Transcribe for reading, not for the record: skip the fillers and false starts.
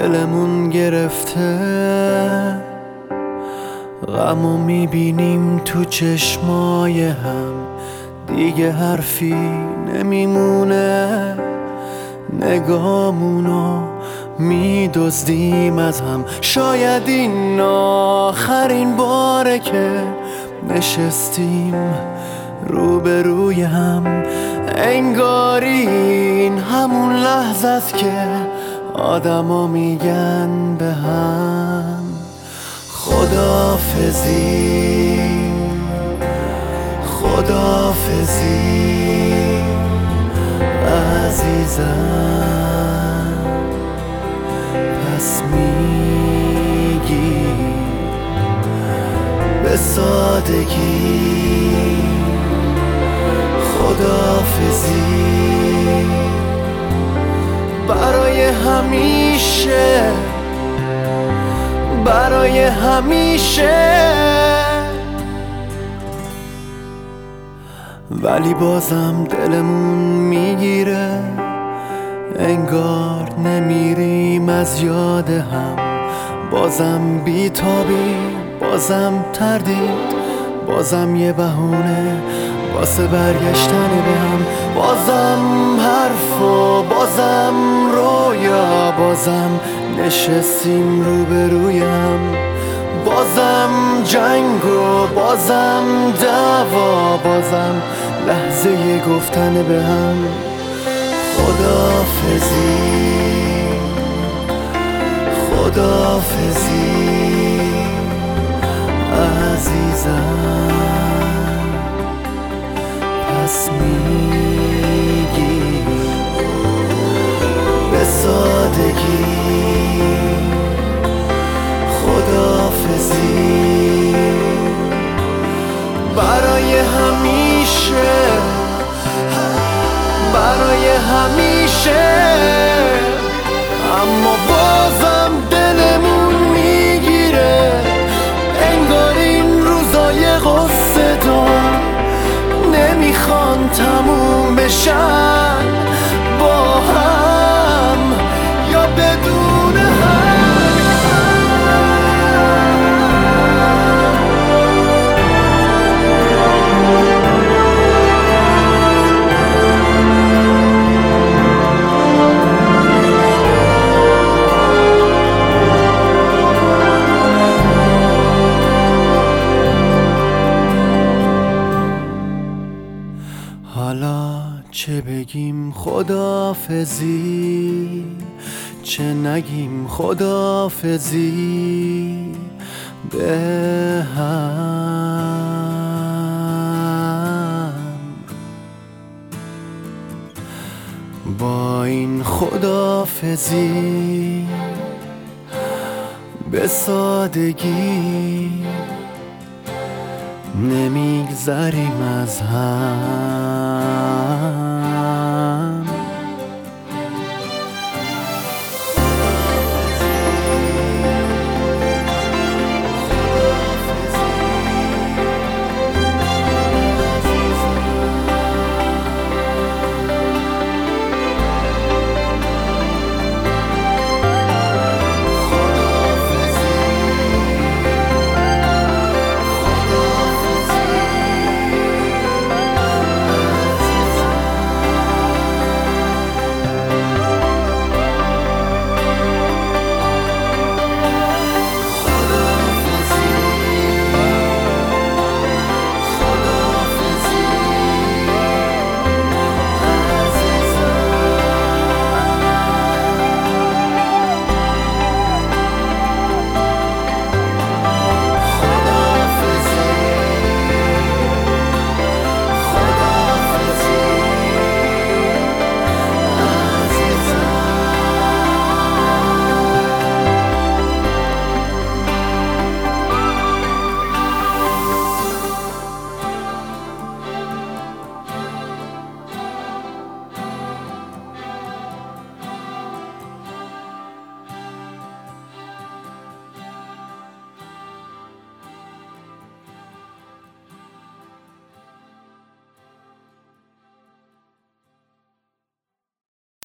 دلمون گرفته، غمو میبینیم تو چشمای هم، دیگه حرفی نمیمونه، نگامونو میدزدیم از هم. شاید این آخرین باره که نشستیم روبروی هم، انگاری این همون لحظه است که آدما میگن به هم خداحافظی، خداحافظی عزیزم. پس میگی به سادگی خداحافظی برای همیشه، برای همیشه. ولی بازم دلمون میگیره، انگار نمیریم از یاد هم. بازم بیتابی، بازم تردید، بازم یه بهونه واسه برگشتن به هم. بازم حرف و بازم رویا، بازم نشستیم روبرویم. بازم جنگ و بازم دعوا، بازم لحظه گفتن به هم خداحافظی، خداحافظی عزیزم. پس میگی به سادگی خداحافظی برای همیشه، برای همیشه. اما بازم دلمون میگیره، انگار این روزای قصه دار نمیخوان تموم بشن، با هم یا بدون هم. حالا چه بگیم خداحافظی، چه نگیم خداحافظی به هم. با این خداحافظی به سادگی نمیگذریم از هم.